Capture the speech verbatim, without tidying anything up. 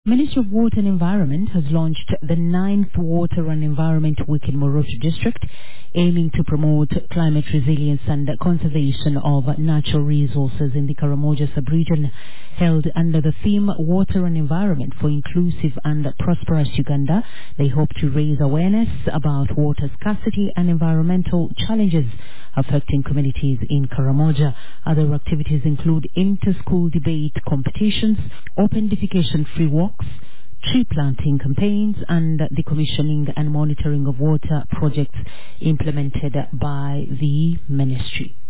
Ministry of Water and Environment has launched the ninth Water and Environment Week in Moroto District, aiming to promote climate resilience and conservation of natural resources in the Karamoja sub-region. Held under the theme Water and Environment for Inclusive and Prosperous Uganda, they hope to raise awareness about water scarcity and environmental challenges affecting communities in Karamoja. Other activities include inter-school debate competitions, open defecation-free walks, tree planting campaigns, and the commissioning and monitoring of water projects implemented by the ministry.